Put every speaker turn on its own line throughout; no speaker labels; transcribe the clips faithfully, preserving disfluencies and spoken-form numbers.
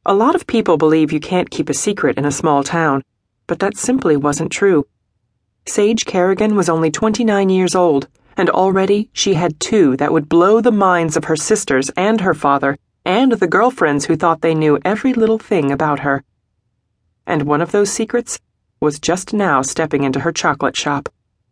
A lot of people believe you can't keep a secret in a small town, but that simply wasn't true. Sage Kerrigan was only twenty-nine years old, and already she had two that would blow the minds of her sisters and her father and the girlfriends who thought they knew every little thing about her. And one of those secrets was just now stepping into her chocolate shop.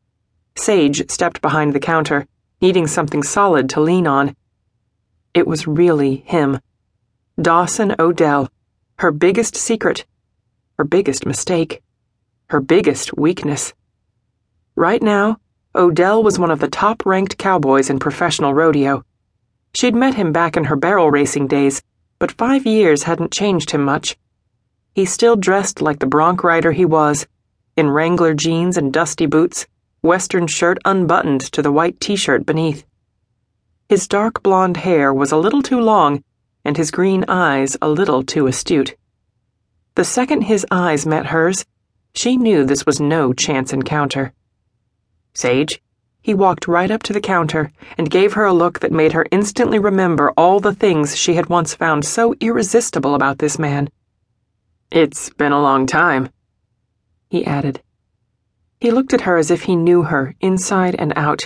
Sage stepped behind the counter, needing something solid to lean on. It was really him. Dawson Odell, her biggest secret, her biggest mistake, her biggest weakness. Right now, Odell was one of the top-ranked cowboys in professional rodeo. She'd met him back in her barrel racing days, but five years hadn't changed him much. He still dressed like the bronc rider he was, in Wrangler jeans and dusty boots, western shirt unbuttoned to the white t-shirt beneath. His dark blonde hair was a little too long, and his green eyes a little too astute. The second his eyes met hers, she knew this was no chance encounter. Sage, he walked right up to the counter and gave her a look that made her instantly remember all the things she had once found so irresistible about this man. "It's been a long time," he added. He looked at her as if he knew her inside and out.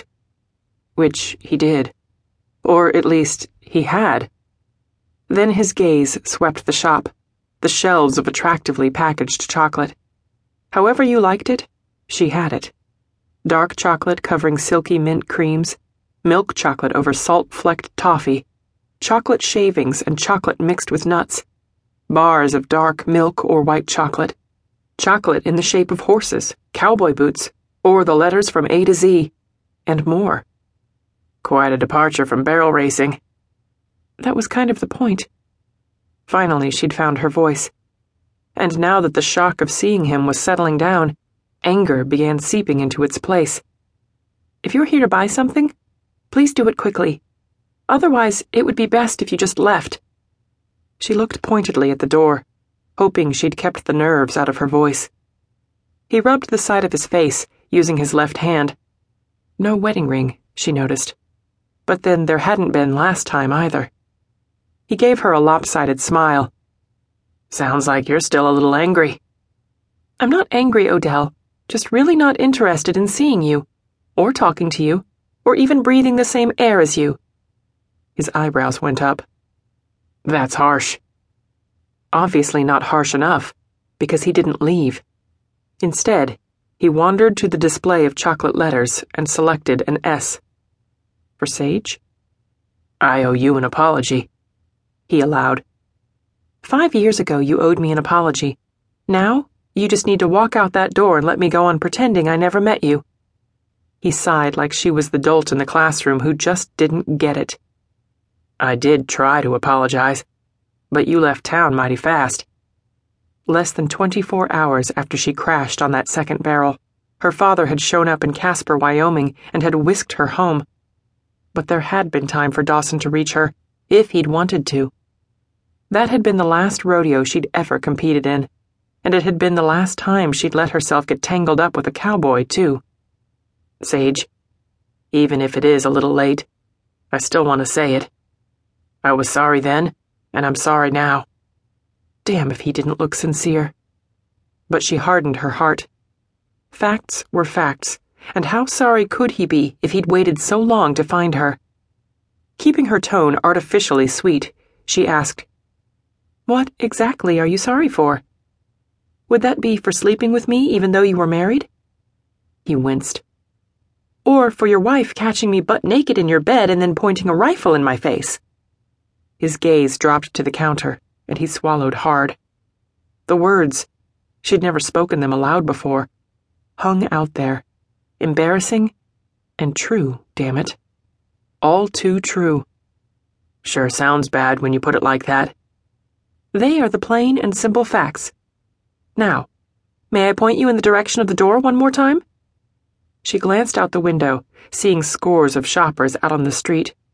Which he did. Or at least, he had. Then his gaze swept the shop, the shelves of attractively packaged chocolate. However you liked it, she had it. Dark chocolate covering silky mint creams, milk chocolate over salt-flecked toffee, chocolate shavings and chocolate mixed with nuts, bars of dark milk or white chocolate, chocolate in the shape of horses, cowboy boots, or the letters from A to Z, and more. Quite a departure from barrel racing. That was kind of the point. Finally, she'd found her voice. And now that the shock of seeing him was settling down, anger began seeping into its place. "If you're here to buy something, please do it quickly. Otherwise, it would be best if you just left." She looked pointedly at the door, hoping she'd kept the nerves out of her voice. He rubbed the side of his face, using his left hand. No wedding ring, she noticed. But then there hadn't been last time either. He gave her a lopsided smile. "Sounds like you're still a little angry." "I'm not angry, Odell. Just really not interested in seeing you, or talking to you, or even breathing the same air as you." His eyebrows went up. "That's harsh." Obviously not harsh enough, because he didn't leave. Instead, he wandered to the display of chocolate letters and selected an S. For Sage? "I owe you an apology," he allowed. Five years ago you owed me an apology. Now, you just need to walk out that door and let me go on pretending I never met you." He sighed like she was the dolt in the classroom who just didn't get it. "I did try to apologize, but you left town mighty fast." Less than twenty-four hours after she crashed on that second barrel, her father had shown up in Casper, Wyoming, and had whisked her home. But there had been time for Dawson to reach her, if he'd wanted to. That had been the last rodeo she'd ever competed in, and it had been the last time she'd let herself get tangled up with a cowboy, too. "Sage, even if it is a little late, I still want to say it. I was sorry then, and I'm sorry now." Damn if he didn't look sincere. But she hardened her heart. Facts were facts, and how sorry could he be if he'd waited so long to find her? Keeping her tone artificially sweet, she asked, "What exactly are you sorry for? Would that be for sleeping with me even though you were married?" He winced. "Or for your wife catching me butt naked in your bed and then pointing a rifle in my face?" His gaze dropped to the counter, and he swallowed hard. The words, she'd never spoken them aloud before, hung out there, embarrassing and true, damn it. All too true. "Sure sounds bad when you put it like that." "They are the plain and simple facts. Now, may I point you in the direction of the door one more time?" She glanced out the window, seeing scores of shoppers out on the street,